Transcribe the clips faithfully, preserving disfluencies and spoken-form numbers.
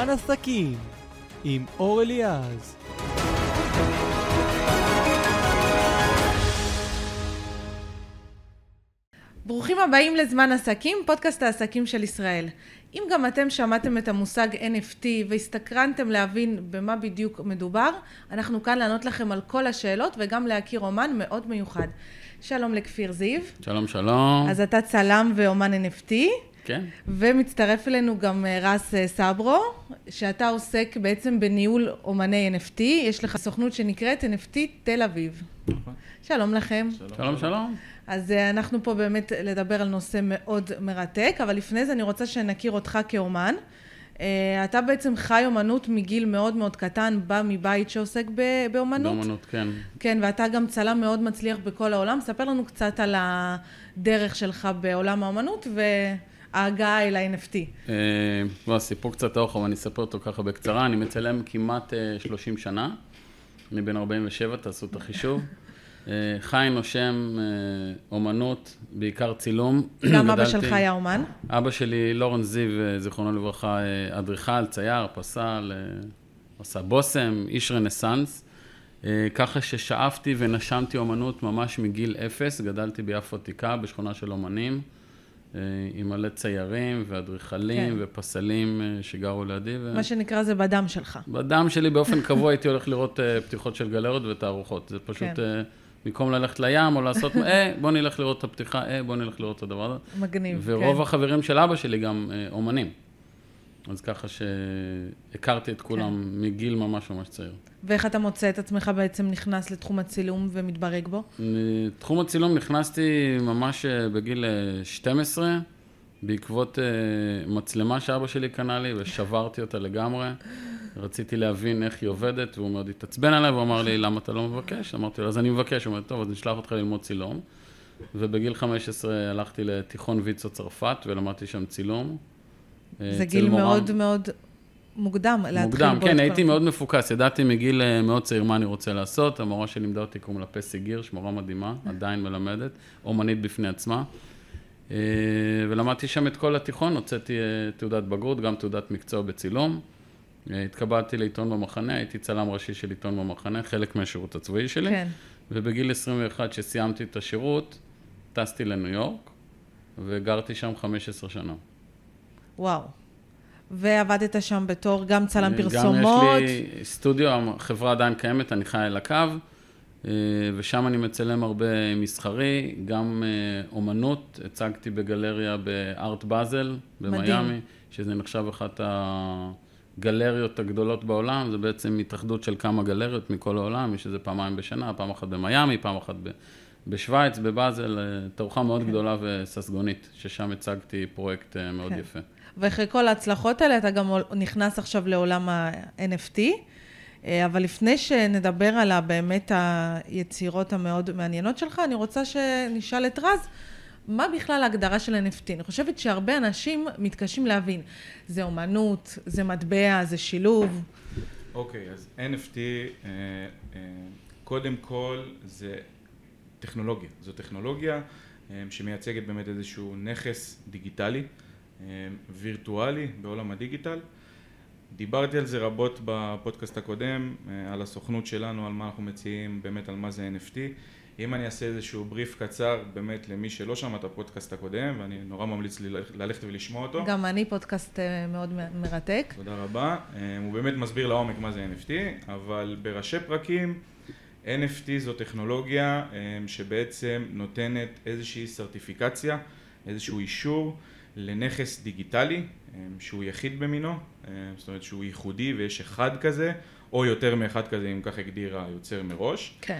זמן עסקים עם אור אליעז. ברוכים הבאים לזמן עסקים, פודקאסט העסקים של ישראל. אם גם אתם שמעתם את המושג אן אף טי והסתקרנתם להבין במה בדיוק מדובר, אנחנו כאן לענות לכם על כל השאלות וגם להכיר אומן מאוד מיוחד. שלום לכפיר זיו. שלום שלום. אז אתה צלם ואומן אן אף טי. כן. ומצטרף אלינו גם רס סברו, שאתה עוסק בעצם בניהול אומני אן אף טי. יש לך סוכנות שנקראת אן אף טי תל אביב. נכון. שלום לכם. שלום שלום. שלום. אז אנחנו פה באמת לדבר על נושא מאוד מרתק, אבל לפני זה אני רוצה שנכיר אותך כאומן. אתה בעצם חי אומנות מגיל מאוד מאוד קטן, בא מבית שעוסק באומנות. באומנות, כן. כן, ואתה גם צלם מאוד מצליח בכל העולם. ספר לנו קצת על הדרך שלך בעולם האומנות וההגעה אל ה-אן אף טי. אה, סיפור קצת ארוך, אבל אני אספר אותו ככה בקצרה. אני מצלם כמעט שלושים שנה. אני בן ארבעים ושבע, תעשו את החישוב. חי נושם אומנות, בעיקר צילום. גם אבא שלך היה אומן? אבא שלי, לורן זיו, זיכרונו לברכה, אדריכל, צייר, פסל, עשה בוסם, איש רנסנס. ככה ששאפתי ונשמתי אומנות ממש מגיל אפס. גדלתי ביפו עתיקה, בשכונה של אומנים, עם מלא ציירים ואדריכלים כן. ופסלים שגרו לידי. ו... מה שנקרא זה בדם שלך. בדם שלי באופן קבוע הייתי הולך לראות פתיחות של גלריות ותערוכות. זה פשוט... כן. במקום ללכת לים או לעשות, אה, בוא נלך לראות את הפתיחה, אה, בוא נלך לראות את הדבר הזה. מגניב, כן. ורוב החברים של אבא שלי גם אה, אומנים. אז ככה שהכרתי את כולם כן. מגיל ממש ממש צעיר. ואיך אתה מוצא את עצמך בעצם נכנס לתחום הצילום ומתברג בו? לתחום הצילום נכנסתי ממש בגיל שתים עשרה, בעקבות אה, מצלמה שאבא שלי קנה לי, ושברתי אותה לגמרי. רציתי להבין איך היא עובדת, והוא מאוד התעצבן עליי, והוא אמר לי, למה אתה לא מבקש? אמרתי לו, אז אני מבקש. הוא אומר, טוב, אז נשלח אותך ללמוד צילום. ובגיל חמש עשרה הלכתי לתיכון ויצו צרפת, ולמדתי שם צילום. זה גיל מאוד מאוד מוקדם. מוקדם, כן, הייתי מאוד מפוקס. ידעתי מגיל מאוד צעיר מה אני רוצה לעשות. המורה שלימדה אותי קוראים לה פסי גירש, מורה מדהימה, עדיין מלמדת, אומנית בפני עצמה. ולמדתי שם את כל התיכון, הוצאתי תעודת בגרות, גם תעודת מקצוע בצילום. התקבלתי לעיתון במחנה, הייתי צלם ראשי של עיתון במחנה, חלק מהשירות הצבאי שלי. כן. ובגיל עשרים ואחת שסיימתי את השירות, טסתי לניו יורק, וגרתי שם חמש עשרה שנה. וואו. ועבדת שם בתור גם צלם פרסומות. גם יש לי סטודיו, החברה עדיין קיימת, אני חי על הקו, ושם אני מצלם הרבה מסחרי, גם אומנות, הצגתי בגלריה בארט באזל, במיימי, שזה נחשב אחת הגלריות הגדולות בעולם, זה בעצם התאחדות של כמה גלריות מכל העולם, יש איזה פעמיים בשנה, פעם אחת במיימי, פעם אחת בשוויץ, בבאזל, תערוכה מאוד גדולה וססגונית, ששם הצגתי פרויקט מאוד יפה. ואחרי כל ההצלחות האלה, אתה גם נכנס עכשיו לעולם ה-אן אף טי, אבל לפני שנדבר על באמת היצירות המאוד מעניינות שלך, אני רוצה שנשאל את רז, מה בכלל ההגדרה של אן אף טי? אני חושבת שהרבה אנשים מתקשים להבין. זה אומנות, זה מטבע, זה שילוב. אוקיי, אז אן אף טי, קודם כל, זה טכנולוגיה. זו טכנולוגיה שמייצגת באמת איזשהו נכס דיגיטלי, וירטואלי בעולם הדיגיטל. דיברתי על זה רבות בפודקאסט הקודם, על הסוכנות שלנו, על מה אנחנו מציעים, באמת על מה זה אן אף טי. אם אני אעשה איזשהו בריף קצר, באמת למי שלא שמע את הפודקאסט הקודם, ואני נורא ממליץ לי ללכת ולשמוע אותו. גם אני פודקאסט מאוד מרתק. תודה רבה. הוא באמת מסביר לעומק מה זה אן אף טי, אבל בראשי פרקים, אן אף טי זו טכנולוגיה שבעצם נותנת איזושהי סרטיפיקציה, איזשהו אישור לנכס דיגיטלי, שהוא יחיד במינו, זאת אומרת שהוא ייחודי ויש אחד כזה, או יותר מאחד כזה, אם כך הגדיר היוצר מראש. כן.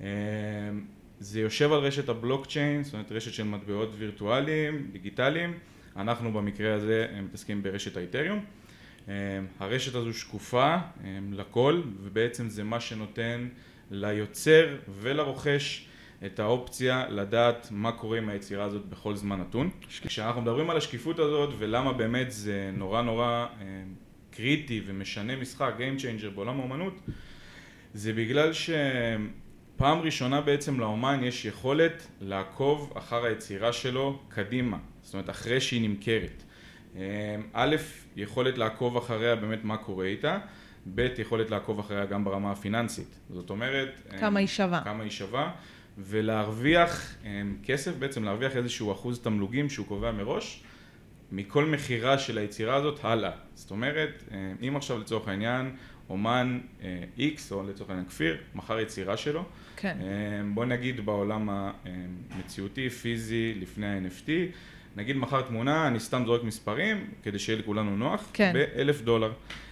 זה יושב על רשת הבלוקצ'יין, זאת אומרת רשת של מטבעות וירטואליים, דיגיטליים. אנחנו במקרה הזה מתעסקים ברשת האיתריום. הרשת הזו שקופה לכל, ובעצם זה מה שנותן ליוצר ולרוכש את האופציה לדעת מה קורה עם היצירה הזאת בכל זמן נתון. כשאנחנו מדברים על השקיפות הזאת ולמה באמת זה נורא נורא קריטי ומשנה משחק, Game Changer בעולם האומנות, זה בגלל שפעם ראשונה בעצם לאומן יש יכולת לעקוב אחר היצירה שלו קדימה, זאת אומרת אחרי שהיא נמכרת. א', יכולת לעקוב אחריה באמת מה קורה איתה, ב', יכולת לעקוב אחריה גם ברמה הפיננסית. זאת אומרת... כמה היא שווה. כמה היא שווה, ולהרוויח כסף, בעצם להרוויח איזשהו אחוז תמלוגים שהוא קובע מראש, מכל מחירה של היצירה הזאת הלאה. זאת אומרת, אם עכשיו לצורך העניין, אומן X, או לצורך העניין כפיר, מחר יצירה שלו, כן. בוא נגיד בעולם המציאותי, פיזי, לפני ה-אן אף טי, נגיד מחר תמונה, אני סתם זורק מספרים, כדי שיהיה לכולנו נוח, כן. באלף דולר.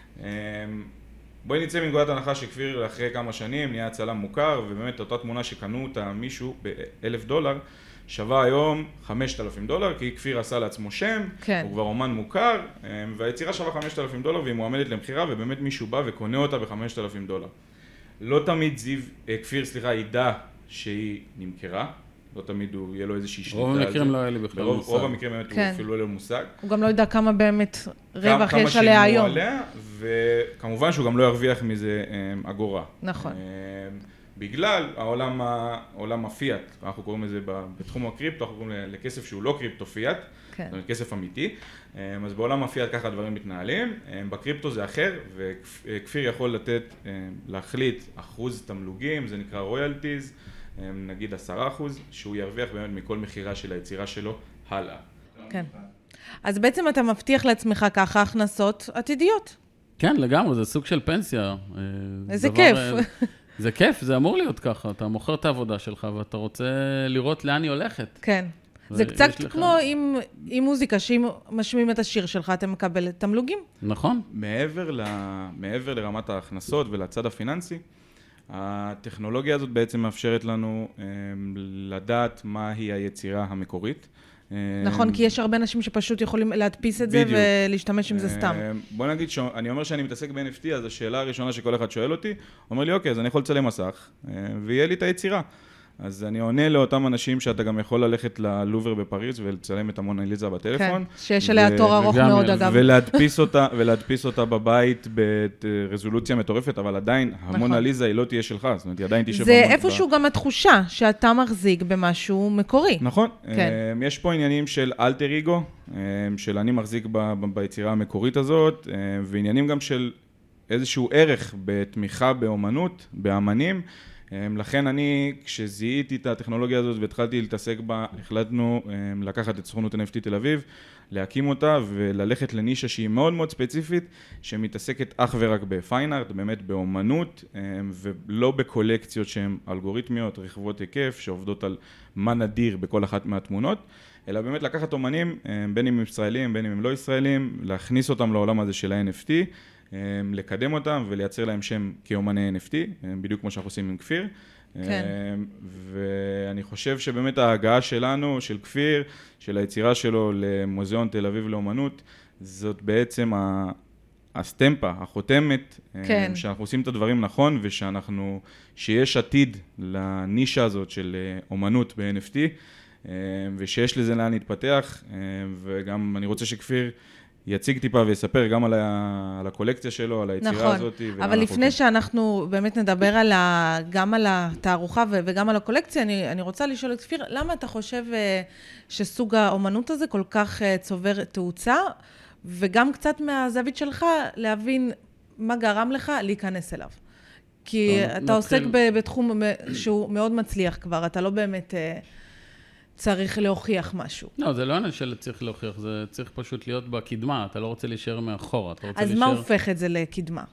בואי נצא מנקודת הנחה שכפיר אחרי כמה שנים נהיה צלם מוכר, ובאמת אותה תמונה שקנו אותה מישהו באלף דולר, שווה היום חמשת אלפים דולר, כי כפיר עשה לעצמו שם, כן. הוא כבר אומן מוכר, והיצירה שווה חמשת אלפים דולר, והיא מועמדת למחירה, ובאמת מישהו בא וקונה אותה ב-חמשת אלפים דולר. לא תמיד זיו, כפיר, סליחה, ידע שהיא נמכרה, לא תמיד הוא יהיה לו איזושהי שליטה על זה. רוב המקרים לא היה לי בכלל ברוב, מושג. רוב המקרים באמת כן. הוא אפילו לא יהיה לו מושג. הוא גם לא יודע כמה באמת רווח כמה יש עליה היום. עליה, וכמובן שהוא גם לא ירוויח מזה אגורה. נכון. בגלל העולם, העולם הפיאט, אנחנו קוראים לזה בתחום הקריפטו, אנחנו קוראים לכסף שהוא לא קריפטו פיאט, כן. זאת אומרת כסף אמיתי, אז בעולם הפיאט ככה הדברים מתנהלים, בקריפטו זה אחר, וכפיר יכול לתת, להחליט אחוז תמלוגים, זה נקרא רויאלטיז, נגיד עשרה אחוז, שהוא ירוויח באמת מכל מחירה של היצירה שלו הלאה. כן. אז בעצם אתה מבטיח לעצמך ככה הכנסות עתידיות. כן, לגמרי, זה סוג של פנסיה. איזה דבר, כיף. זה כיף, זה אמור להיות ככה. אתה מוכר את העבודה שלך ואתה רוצה לראות לאן היא הולכת. כן. זה קצת כמו עם, עם מוזיקה, שאם משמיעים את השיר שלך, אתה מקבל תמלוגים. נכון. מעבר, ל, מעבר לרמת ההכנסות ולצד הפיננסי, הטכנולוגיה הזאת בעצם מאפשרת לנו לדעת מהי היצירה המקורית. נכון, כי יש הרבה אנשים שפשוט יכולים להדפיס את זה ולהשתמש עם זה סתם. בוא נגיד שאני אומר שאני מתעסק ב-אן אף טי, אז השאלה הראשונה שכל אחד שואל אותי, אומר לי, אוקיי, אז אני יכול לצלם מסך, ויהיה לי את היצירה. אז אני עונה לאותם אנשים שאתה גם יכול ללכת ללובר בפריז ולצלם את המונליזה בטלפון. כן, שיש עליה תור ארוך מאוד אגב. ולהדפיס אותה, ולהדפיס אותה בבית ברזולוציה מטורפת, אבל עדיין המונליזה היא לא תהיה שלך, זאת אומרת, היא עדיין תשב... זה איפשהו גם התחושה שאתה מחזיק במשהו מקורי. נכון. יש פה עניינים של אלטר אגו, של אני מחזיק ביצירה המקורית הזאת, ועניינים גם של איזשהו ערך בתמיכה באומנות, באמנים, לכן אני, כשזיהיתי את הטכנולוגיה הזאת והתחלתי להתעסק בה, החלטנו לקחת את סוכנות אן אף טי תל אביב, להקים אותה וללכת לנישה שהיא מאוד מאוד ספציפית, שמתעסקת אך ורק בפיין ארט, באמת באומנות, ולא בקולקציות שהן אלגוריתמיות, רחבות היקף, שעובדות על מה נדיר בכל אחת מהתמונות, אלא באמת לקחת אומנים, בין אם הם ישראלים, בין אם הם לא ישראלים, להכניס אותם לעולם הזה של ה-אן אף טי, לקדם אותם ולייצר להם שם כאומני אן אף טי, בדיוק כמו שאנחנו עושים עם כפיר. כן. ואני חושב שבאמת ההגעה שלנו, של כפיר, של היצירה שלו למוזיאון תל אביב לאומנות, זאת בעצם הסטמפה, החותמת, כן. שאנחנו עושים את הדברים נכון, ושאנחנו, שיש עתיד לנישה הזאת של אומנות ב-אן אף טי, ושיש לזה לאן להתפתח, וגם אני רוצה שכפיר יציג טיפה ויספר גם על, ה... על הקולקציה שלו, על היצירה נכון. הזאת. נכון, אבל לפני אותו. שאנחנו באמת נדבר על ה... גם על התערוכה ו... וגם על הקולקציה, אני, אני רוצה לשאול את כפיר, למה אתה חושב שסוג האומנות הזה כל כך צובר תאוצה, וגם קצת מהזווית שלך להבין מה גרם לך להיכנס אליו? כי טוב, אתה נתחיל... עוסק ב... בתחום שהוא מאוד מצליח כבר, אתה לא באמת... צריך להוכיח משהו. לא, זה לא עניין של צריך להוכיח, זה צריך פשוט להיות בקדמה, אתה לא רוצה להישאר מאחורה, אתה רוצה אז להישאר... מה הופך את זה לקדמה?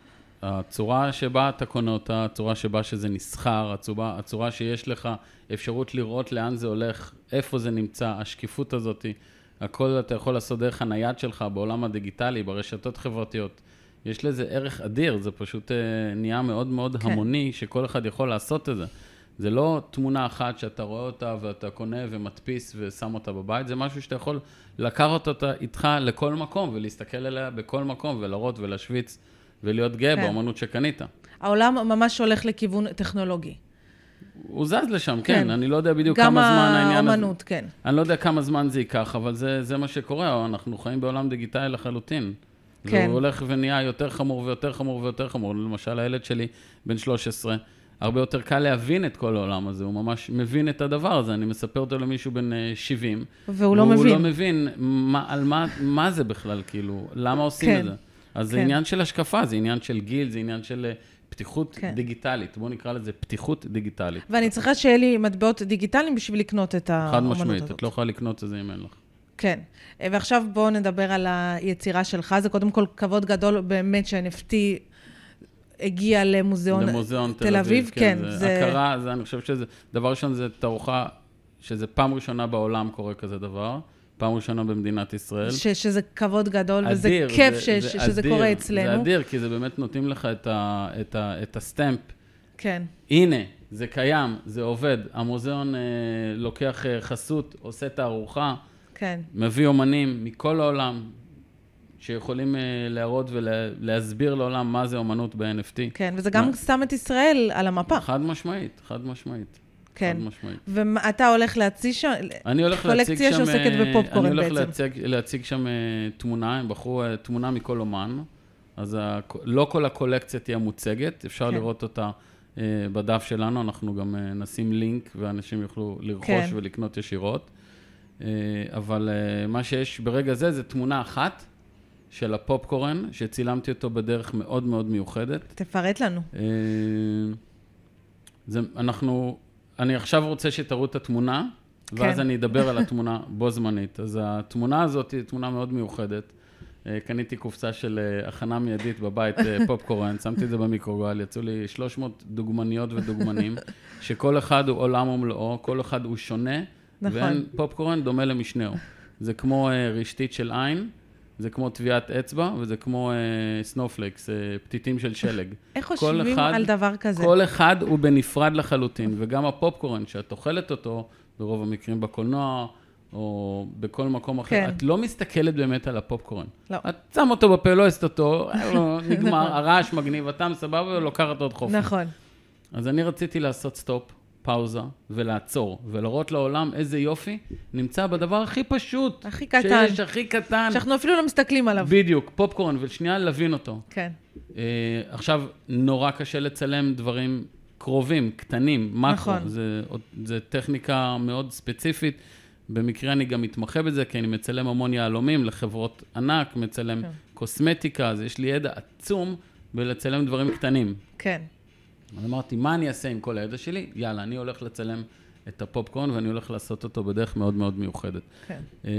הצורה שבה אתה קונה אותה, הצורה שבה שזה נסחר, הצורה, הצורה שיש לך אפשרות לראות לאן זה הולך, איפה זה נמצא, השקיפות הזאת, הכל אתה יכול לעשות דרך הנייד שלך בעולם הדיגיטלי, ברשתות חברתיות. יש לזה ערך אדיר, זה פשוט נהיה מאוד מאוד כן. המוני, שכל אחד יכול לעשות את זה. זה לא תמונה אחת שאתה רואה אותה ואתה קונה ומדפיס ושם אותה בבית, זה משהו שאתה יכול לקחת אותה איתך לכל מקום ולהסתכל עליה בכל מקום ולראות ולהשוויץ ולהיות גאה כן. באמנות שקנית. העולם ממש הולך לכיוון טכנולוגי. הוא זז לשם, כן. כן. אני לא יודע בדיוק כמה זמן העניין הזה. גם האמנות, כן. אני לא יודע כמה זמן זה ייקח, אבל זה, זה מה שקורה. אנחנו חיים בעולם דיגיטלי לחלוטין. כן. זה הולך ונהיה יותר חמור ויותר חמור ויותר חמור. למשל, הילד שלי בן שלוש עשרה, הרבה יותר קל להבין את כל העולם הזה, הוא ממש מבין את הדבר הזה, אני מספר אותו למישהו בן שבעים, והוא לא והוא מבין. לא מבין מה, על מה, מה זה בכלל, כאילו, למה עושים כן. את זה. אז כן. זה עניין של השקפה, זה עניין של גיל, זה עניין של פתיחות כן. דיגיטלית, בואו נקרא לזה פתיחות דיגיטלית. ואני צריכה שיהיה לי מטבעות דיגיטליים בשביל לקנות את האומנות הזאת. חד משמעית, את לא יכולה לקנות את זה אם אין לך. כן. ועכשיו בואו נדבר על היצירה שלך. זה קודם כל כבוד גדול באמת ש-אן אף טי הגיע למוזיאון, למוזיאון תל אביב. כן, כן, זה, זה... הכרה, זה, אני חושב שזה, דבר ראשון זה תערוכה, שזה פעם ראשונה בעולם קורה כזה דבר, פעם ראשונה במדינת ישראל. ש, שזה כבוד גדול, אדיר, וזה כיף זה, ש, זה שזה אדיר, קורה אצלנו. זה אדיר, כי זה באמת נותנים לך את, ה, את, ה, את הסטמפ. כן. הנה, זה קיים, זה עובד. המוזיאון אה, לוקח אה, חסות, עושה תערוכה, כן. מביא אומנים מכל העולם, שיכולים אה, להראות ולהסביר לעולם מה זה אומנות ב-אן אף טי. כן, וזה גם מה? שם את ישראל על המפה. חד משמעית, חד משמעית. כן. חד משמעית. ואתה הולך להציג שם, אני הולך להציג קולקציה שם, שעוסקת בפופקורן אני הולך בעצם. להציג, להציג שם תמונה, הם בחרו תמונה מכל אומן, אז ה, לא כל הקולקציה תהיה מוצגת, אפשר כן. לראות אותה uh, בדף שלנו, אנחנו גם uh, נשים לינק, ואנשים יוכלו לרכוש כן. ולקנות ישירות. Uh, אבל uh, מה שיש ברגע זה, זה תמונה אחת של הפופקורן, שצילמתי אותו בדרך מאוד מאוד מיוחדת. תפרט לנו. Uh, זה, אנחנו, אני עכשיו רוצה שתראו את התמונה, ואז כן. אני אדבר על התמונה בו זמנית. אז התמונה הזאת היא תמונה מאוד מיוחדת. קניתי קופסה של הכנה מיידית בבית פופקורן, שמתי את זה במיקרוגל, יצאו לי שלוש מאות דוגמניות ודוגמנים, שכל אחד הוא עולם ומלואו, כל אחד הוא שונה, נכון. ואין פופקורן דומה למשנהו. זה כמו רשתית של עין, זה כמו טביעת אצבע, וזה כמו סנופלקס, פתיתים של שלג. איך חושבים על דבר כזה? כל אחד הוא בנפרד לחלוטין, וגם הפופקורן, שאת אוכלת אותו, ברוב המקרים בקולנוע, או בכל מקום אחר, כן. את לא מסתכלת באמת על הפופקורן. לא. את שם אותו בפה, לא עשת אותו, נגמר, הרעש מגניב, הטעם סבבה, ולוקחת עוד חופן. נכון. אז אני רציתי לעשות סטופ, פאוזה, ולעצור, ולראות לעולם איזה יופי נמצא בדבר הכי פשוט. הכי קטן. שיש, הכי קטן. שאנחנו אפילו לא מסתכלים עליו. בדיוק, פופקורן, ושנייה להבין אותו. כן. Uh, עכשיו, נורא קשה לצלם דברים קרובים, קטנים, מקרו. נכון. זה, זה טכניקה מאוד ספציפית. במקרה אני גם מתמחה בזה, כי אני מצלם המון יהלומים לחברות ענק, מצלם כן. קוסמטיקה, אז יש לי ידע עצום בלצלם דברים קטנים. כן. אז אמרתי, מה אני אעשה עם כל הידע שלי? יאללה, אני הולך לצלם את הפופקורן, ואני הולך לעשות אותו בדרך מאוד מאוד מיוחדת. כן. Uh,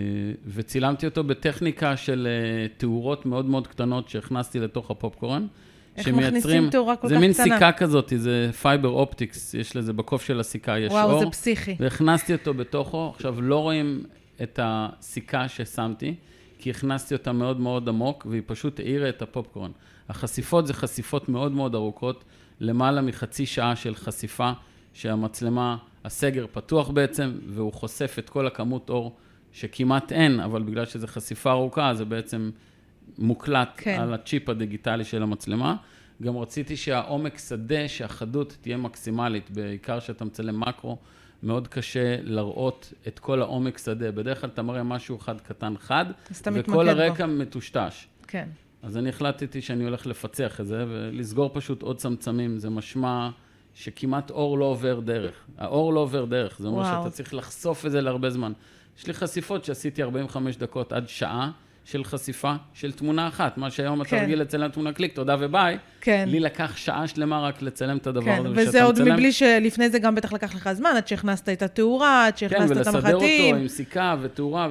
וצילמתי אותו בטכניקה של uh, תאורות מאוד מאוד קטנות שהכנסתי לתוך הפופקורן. איך מכניסים תאורה כל כך זה קטנה? מין סיכה כזאת, זה פייבר אופטיקס, יש לזה בקוף של הסיכה, יש וואו, אור. זה פסיכי. והכנסתי אותו בתוכו, עכשיו לא רואים את הסיכה ששמתי, כי הכנסתי אותה מאוד מאוד עמוק, והיא פשוט העירה את הפופקורן. החשיפות זה חשיפות מאוד מאוד ארוכות, למעלה מחצי שעה של חשיפה, שהמצלמה, הסגר פתוח בעצם, והוא חושף את כל הכמות אור שכמעט אין, אבל בגלל שזו חשיפה ארוכה, זה בעצם מוקלט כן. על הצ'יפ הדיגיטלי של המצלמה. גם רציתי שהעומק שדה, שהחדות תהיה מקסימלית, בעיקר שאתה מצלם מקרו, מאוד קשה לראות את כל העומק שדה. בדרך כלל אתה מראה משהו אחד קטן חד, וכל הרקע בו. מטושטש. כן. אז אני החלטתי שאני הולך לפצח את זה, ולסגור פשוט עוד צמצמים. זה משמע שכמעט אור לא עובר דרך. האור לא עובר דרך, זה אומר וואו. שאתה צריך לחשוף את זה להרבה זמן. יש לי חשיפות שעשיתי ארבעים וחמש דקות עד שעה, של חשיפה של תמונה אחת, מה שהיום אתה רגיל לצלם תמונה קליק, תודה וביי. כן. לי לקח שעה שלמה רק לצלם את הדבר כן, הזה. וזה עוד מבלי שלפני זה גם בטח לקח לך זמן, עד שהכנסת את התאורה, עד שהכנסת את המחטים. כן, ולסדר אותו עם סיכה ותאורה,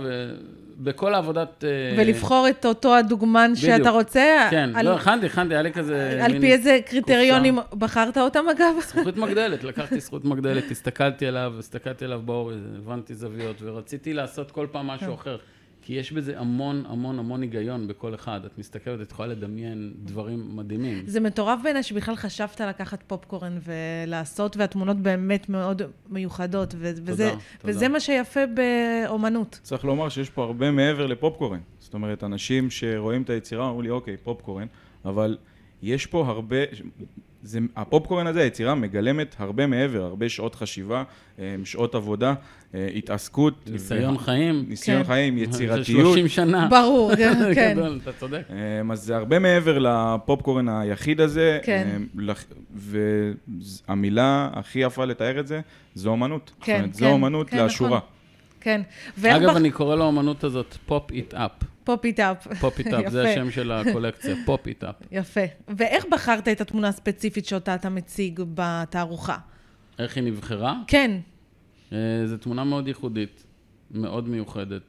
ובכל העבודת... ולבחור את אותו הדוגמן שאתה רוצה. כן, לא, הכנתי, הכנתי, היה לי כזה... על פי איזה קריטריונים בחרת אותם אגב? זכות מגדלת, לקחתי זכות מגדלת, הסתכלתי עליו, הסתכלתי עליו באור, הבנתי זוויות, ורציתי לעשות כל פעם משהו אחר. כי יש בזה המון, המון, המון היגיון בכל אחד. את מסתכלת, את יכולה לדמיין דברים מדהימים. זה מטורף בעיניי שבכלל חשבת לקחת פופקורן ולעשות, והתמונות באמת מאוד מיוחדות, ו- תודה, וזה, תודה. וזה מה שיפה באומנות. צריך לומר שיש פה הרבה מעבר לפופקורן. זאת אומרת, אנשים שרואים את היצירה, אמרו לי, אוקיי, פופקורן, אבל יש פה הרבה, זה, הפופקורן הזה, היצירה מגלמת הרבה מעבר, הרבה שעות חשיבה, שעות עבודה, התעסקות. ניסיון ו... חיים. ניסיון כן. חיים, יצירתיות. שלושים שנה. ברור, כן. גדול, אתה צודק. אז זה הרבה מעבר לפופקורן היחיד הזה, כן. והמילה הכי יפה לתאר את זה, זו אומנות. כן, זאת אומרת, כן. זו אומנות כן, לאשורה. נכון. כן. אגב, אני קורא לאומנות הזאת פופ איט אפ. פופ איט אפ. פופ איט אפ, זה השם של הקולקציה, פופ איט אפ. יפה. ואיך בחרת את התמונה הספציפית שאותה אתה מציג בתערוכה? איך היא נבחרה? כן. זו תמונה מאוד ייחודית, מאוד מיוחדת,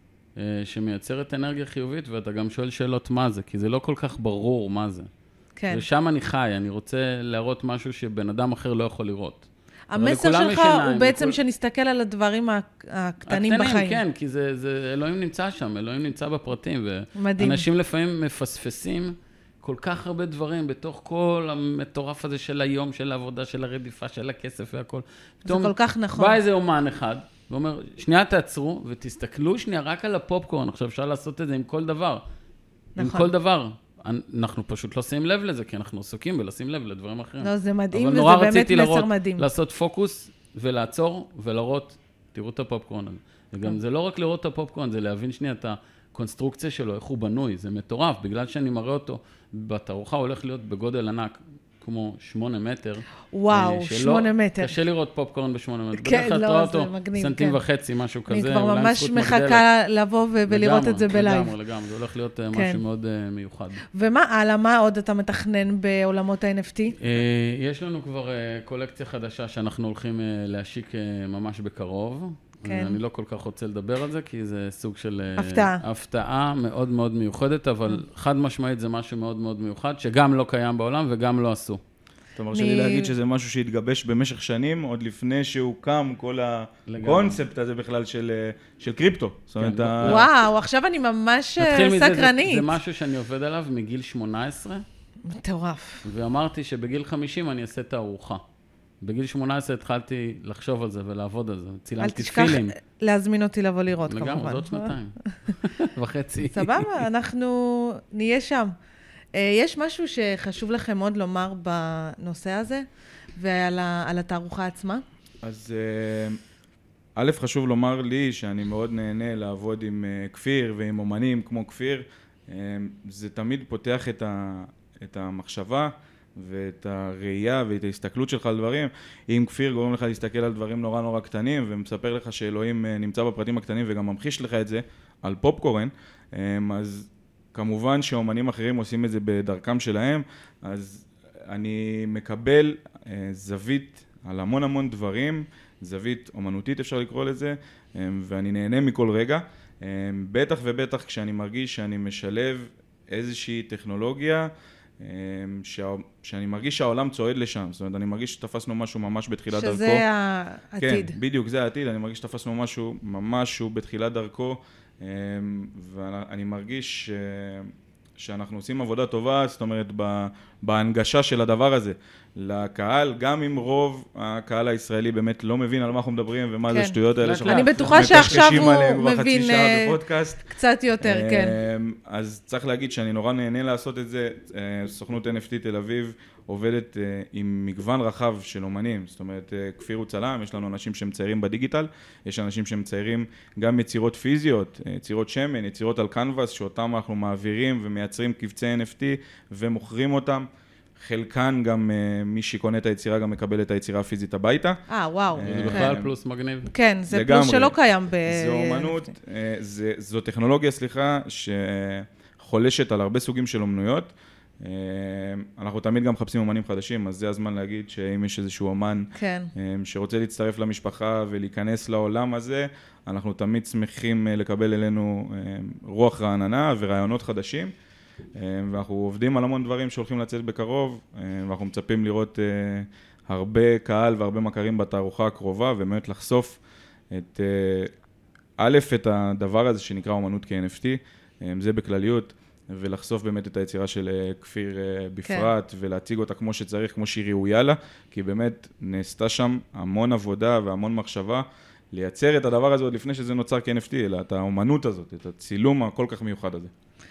שמייצרת אנרגיה חיובית, ואתה גם שואל שאלות מה זה, כי זה לא כל כך ברור מה זה. כן. ושם אני חי, אני רוצה להראות משהו שבן אדם אחר לא יכול לראות. המסר שלך הוא בעצם שנסתכל על הדברים הקטנים בחיים. הקטנים, כן, כי זה, זה, אלוהים נמצא שם, אלוהים נמצא בפרטים, מדהים. ואנשים לפעמים מפספסים כל כך הרבה דברים בתוך כל המטורף הזה של היום, של העבודה, של הרדיפה, של הכסף והכל. זה כל כך נכון. בא איזה אומן אחד, ואומר, שנייה תעצרו, ותסתכלו שנייה רק על הפופקורן, עכשיו אפשר לעשות את זה עם כל דבר. נכון. עם כל דבר. אנחנו פשוט לא שמים לב לזה, כי אנחנו עסוקים ולשים לב לדברים אחרים. לא, זה מדהים, וזה אבל באמת מסר לראות, מדהים. לעשות פוקוס ולעצור ולראות, תראו את הפופקורן. וגם זה לא רק לראות את הפופקורן, זה להבין שנייה את הקונסטרוקציה שלו, איך הוא בנוי, זה מטורף, בגלל שאני מראה אותו, בתערוכה הולך להיות בגודל ענק, כמו שמונה מטר. וואו, שמונה מטר. קשה לראות פופקורן בשמונה מטר. כן, לא, זה מגניב, כן. סנטים וחצי, משהו כזה. אני כבר ממש מחכה לבוא ולראות את זה בלייב. לגמרי, לגמרי, זה הולך להיות משהו מאוד מיוחד. ומה הלאה, מה עוד אתה מתכנן בעולמות ה-אן אף טי? יש לנו כבר קולקציה חדשה שאנחנו הולכים להשיק ממש בקרוב. כן. אני לא כל כך רוצה לדבר על זה, כי זה סוג של הפתעה. הפתעה מאוד מאוד מיוחדת, אבל חד משמעית זה משהו מאוד מאוד מיוחד, שגם לא קיים בעולם וגם לא עשו. אתה מרשה לי להגיד שזה משהו שהתגבש במשך שנים, עוד לפני שהוקם כל הקונספט הזה בכלל של קריפטו. וואו, עכשיו אני ממש סקרנית. זה משהו שאני עובד עליו מגיל שמונה עשרה. מטורף. ואמרתי שבגיל חמישים אני אעשה תערוכה. בגיל שמונה עשרה התחלתי לחשוב על זה ולעבוד על זה. צילמתי פילם. אל תשכח להזמין אותי לבוא לראות, כמובן. לגמרי, זאת שנתיים. וחצי. סבבה, אנחנו נהיה שם. יש משהו שחשוב לכם עוד לומר בנושא הזה, ועל התערוכה עצמה? אז א', חשוב לומר לי שאני מאוד נהנה לעבוד עם כפיר ועם אומנים כמו כפיר. זה תמיד פותח את המחשבה ואת הראייה ואת ההסתכלות שלך על דברים. אם כפיר גורם לך להסתכל על דברים נורא נורא קטנים ומספר לך שאלוהים נמצא בפרטים הקטנים וגם ממחיש לך את זה על פופקורן, אז כמובן שאומנים אחרים עושים את זה בדרכם שלהם, אז אני מקבל זווית על המון המון דברים, זווית אומנותית אפשר לקרוא לזה, ואני נהנה מכל רגע, בטח ובטח כשאני מרגיש שאני משלב איזושהי טכנולוגיה, שאני מרגיש שהעולם צועד לשם, זאת אומרת, אני מרגיש שתפסנו משהו ממש בתחילת דרכו. שזה העתיד. כן, בדיוק, זה העתיד, אני מרגיש שתפסנו משהו ממש בתחילת דרכו, ואני מרגיש שאנחנו עושים עבודה טובה, זאת אומרת, בהנגשה של הדבר הזה לקהל, גם אם רוב הקהל הישראלי באמת לא מבין על מה אנחנו מדברים ומה זה השטויות האלה שלנו. אני בטוחה שעכשיו הוא מבין קצת יותר, כן. אז צריך להגיד שאני נורא נהנה לעשות את זה. סוכנות אן אף טי תל אביב עובדת עם מגוון רחב של אומנים, זאת אומרת, כפיר הוא צלם, יש לנו אנשים שמציירים בדיגיטל, יש אנשים שמציירים גם יצירות פיזיות, יצירות שמן, יצירות על קנבס, שאותם אנחנו מעבירים ומייצרים קבצי אן אף טי ומוכרים אותם. חלקן גם מי שקונה את היצירה גם מקבל את היצירה הפיזית הביתה. אה, וואו. זה בכלל פלוס מגניב. כן, זה פלוס שלא קיים ב... זו אומנות, זו טכנולוגיה, סליחה, שחולשת על הרבה סוגים של אומנויות. אנחנו תמיד גם מחפשים אומנים חדשים, אז זה הזמן להגיד שאם יש איזשהו אומן שרוצה להצטרף למשפחה ולהיכנס לעולם הזה, אנחנו תמיד שמחים לקבל אלינו רוח רעננה ורעיונות חדשים. ואנחנו עובדים על המון דברים שהולכים לצאת בקרוב, ואנחנו מצפים לראות הרבה קהל והרבה מכרים בתערוכה הקרובה, ובאמת לחשוף את א', את הדבר הזה שנקרא אומנות כ-אן אף טי, זה בכלליות, ולחשוף באמת את היצירה של כפיר בפרט, כן. ולהציג אותה כמו שצריך, כמו שהיא ראויה לה, כי באמת נעשתה שם המון עבודה והמון מחשבה, לייצר את הדבר הזה עוד לפני שזה נוצר כ-אן אף טי, אלא את האומנות הזאת, את הצילום הכל כך מיוחד הזה.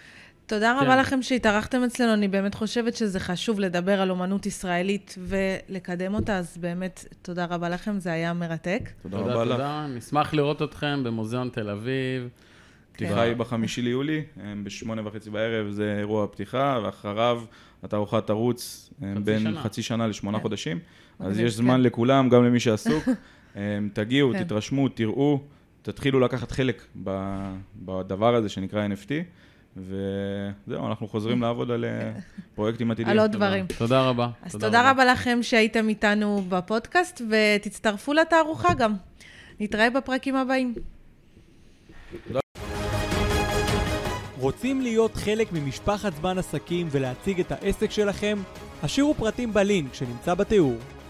תודה כן. רבה לכם שהתארחתם אצלנו, אני באמת חושבת שזה חשוב לדבר על אומנות ישראלית ולקדם אותה, אז באמת תודה רבה לכם, זה היה מרתק. תודה תודה, רבה לך. תודה. נשמח לראות אתכם במוזיאון תל אביב. פתיחה היא בחמישי ליולי, בשמונה וחצי בערב זה אירוע הפתיחה, ואחריו התערוכה תרוץ בין שנה. חצי שנה לשמונה חודשים. אז מגניב, יש זמן כן. לכולם, גם למי שעסוק. תגיעו, כן. תתרשמו, תראו, תתחילו לקחת חלק ב- בדבר הזה שנקרא אן אף טי, וזהו, אנחנו חוזרים לעבוד על אה, פרויקטים עתידיים. על עוד תודה. דברים. תודה רבה. אז תודה רבה לכם שהייתם איתנו בפודקאסט, ותצטרפו לתערוכה גם. נתראה בפרקים הבאים. רוצים להיות חלק ממשפחת זמן עסקים ולהציג את העסק שלכם? השאירו פרטים בלינק שנמצא בתיאור.